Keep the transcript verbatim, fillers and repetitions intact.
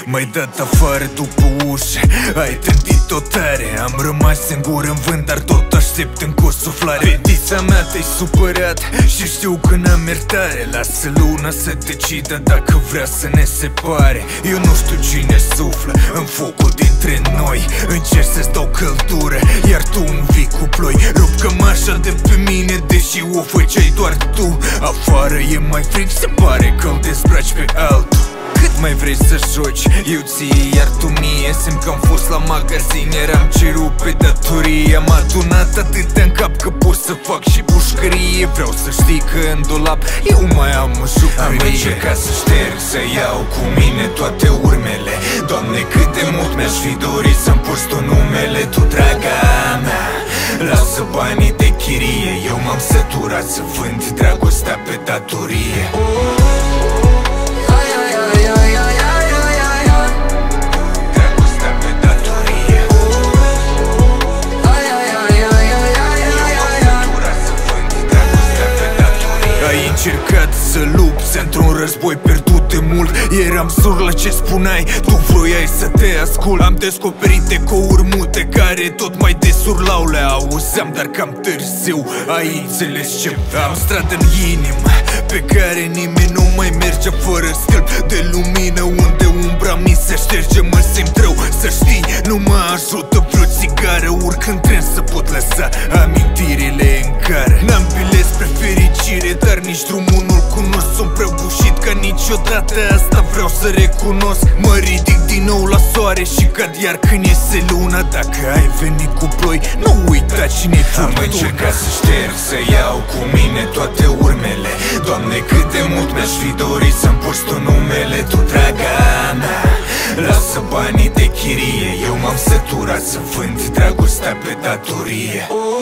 M-ai dat afară după ușă, ai trântit-o tare. Am rămas singur în vânt, dar tot aștept încă o suflare. Fetița mea te-ai supărat și știu că n-am iertare. Lasă luna să decidă dacă vrea să ne separe. Eu nu știu cine suflă în focul dintre noi. Încerc să-ți dau căldură, iar tu învii cu ploi. Rup cămașa de pe mine, deși o făceai doar tu. Afară e mai frig, se pare că-l dezbraci pe altul. Cât mai vrei să joci, eu ție, iar tu mie. Simt că am fost la magazin, eram cerut pe datorie. Am adunat atât în cap că pot să fac și pușcărie. Vreau să știi că în dulap eu mai am o jucărie. Am încercat să șterg, să iau cu mine toate urmele. Doamne, cât de mult mi-aș fi dorit să-mi porți tu numele. Tu, draga mea, lasă banii de chirie. Eu m-am săturat să vând dragostea pe datorie. Ai încercat să lupți într-un război pierdut de mult. Eram sur la ce spuneai, tu vroiai să te ascult. Am descoperit ecouri mute care tot mai des urlau. Le auzeam, dar cam târziu. Ai înțeles ce am strat în inimă pe care nimeni nu mai merge fără stâlp de lumină. Unde umbra mi se șterge, mă simt rău. Să știi, nu mă ajută vreo țigară. Urc în tren să pot lăsa amintirile în care. N-am bilet spre fericire, dar nici drumul nu-l cunosc. Sunt prăbușit ca niciodată, asta vreau să recunosc. Mă ridic din nou la soare și cad iar când iese luna. Dacă ai venit cu ploi, nu uita cine-i furtuna. Am încercat să șterg, să iau cu mine toate urmele. Doamne, cât de mult mi-aș fi dorit să-mi porți tu numele. Tu, draga mea, lasă banii de chirie. Eu m-am săturat să vând dragostea pe datorie.